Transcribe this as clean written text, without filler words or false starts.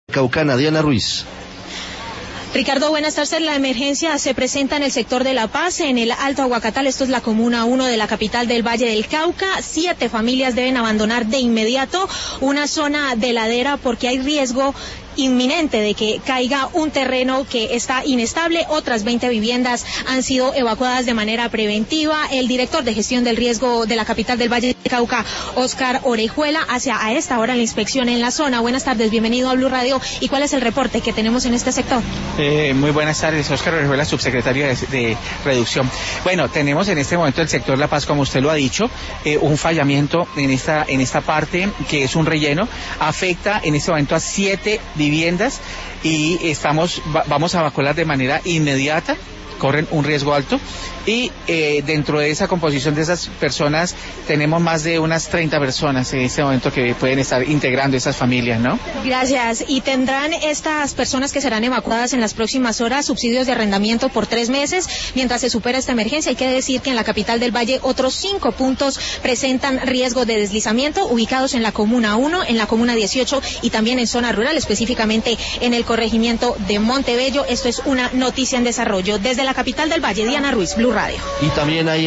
Caucana, Diana Ruiz. Ricardo, buenas tardes. La emergencia se presenta en el sector de La Paz, en el Alto Aguacatal. Esto es la comuna 1 de la capital del Valle del Cauca. 7 familias deben abandonar de inmediato una zona de ladera porque hay riesgo inminente de que caiga un terreno que está inestable. Otras 20 viviendas han sido evacuadas de manera preventiva. El director de gestión del riesgo de la capital del Valle del Cauca, Oscar Orejuela, hace a esta hora la inspección en la zona. Buenas tardes, bienvenido a Blue Radio. ¿Y cuál es el reporte que tenemos en este sector? Muy buenas tardes, Oscar Orejuela, subsecretario de Reducción. Bueno, tenemos en este momento el sector La Paz, como usted lo ha dicho, un fallamiento en esta parte que es un relleno. Afecta en este momento a 7 viviendas y vamos a evacuar de manera inmediata. Corren un riesgo alto y dentro de esa composición de esas personas tenemos más de unas 30 personas en este momento que pueden estar integrando esas familias, ¿no? Gracias. ¿Y tendrán estas personas que serán evacuadas en las próximas horas subsidios de arrendamiento por 3 meses mientras se supera esta emergencia? Hay que decir que en la capital del Valle otros 5 puntos presentan riesgo de deslizamiento, ubicados en la comuna 1, en la comuna 18 y también en zona rural, específicamente en el corregimiento de Montebello. Esto es una noticia en desarrollo. Desde la capital del Valle, Diana Ruiz, Blue Radio. Y también hay